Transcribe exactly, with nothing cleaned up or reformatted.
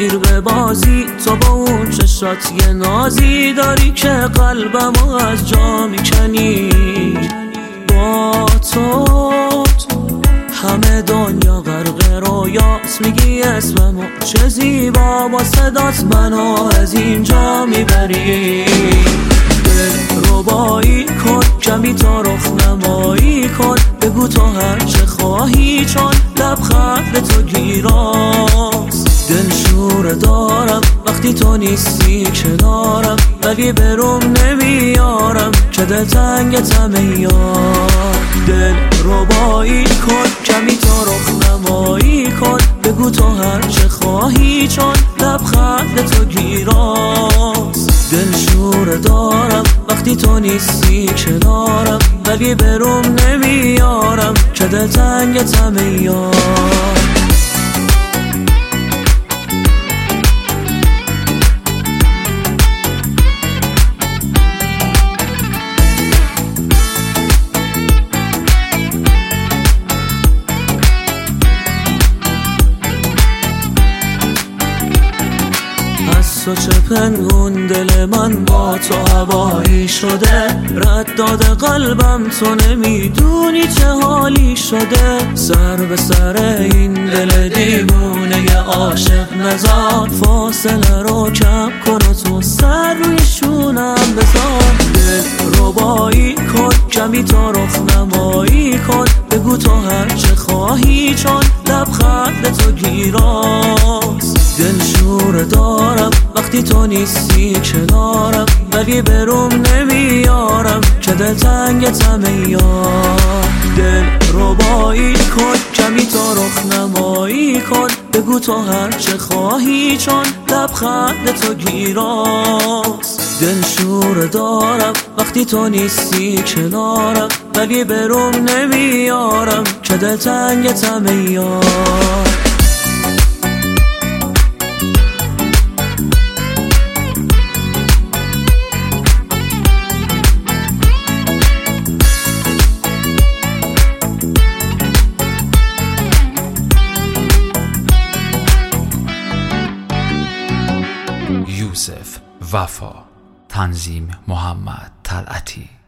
گیر به بازی، تو با اون چشات یه نازی داری که قلبمو از جا میکنی. با تو همه دنیا غرق رویاست، میگی اسممو چه زیبا، با صدات منو از اینجا میبری. دل ربایی کن، کمی تا رخ نمایی کن، بگو تو هر چه خواهی چون لبخند تو گیراست. دل شور دارم وقتی تو نیستی کنارم، ولی بروم نمیارم که دل تنگ تمه یار. دل ربایی کن، کمی تا رخ نمایی کن، بگو تو هر چه خواهی چون لبخند تو گیراست. دل شور دارم وقتی تو نیستی کنارم، ولی بروم نمیارم که دل تنگ تمه یار. تو چه پنهون دل من با تو هوایی شده، رد داده قلبم تو نمیدونی چه حالی شده. سر به سر این دل دیوونه ی عاشق نزار، فاصله رو کم کن و تو سر روی شونم بذار. دل ربایی کن، کمی تا رخ نمایی کن، بگو تو هر چه خواهی چون لبخند تو گیراست. دل شور دارم وقتی تو نیستی کنارم، ولی بروم نمیارم که دل تنگ تمه یار. دل ربایی کن، کمی تا رخ نمایی کن، بگو تو هر چه خواهی چون لبخند تو گیراست. دل شور دارم وقتی تو نیستی کنارم، ولی بروم نمیارم که دل تنگ تمه یار. یوسف وفا، تنظیم محمد طلعتی.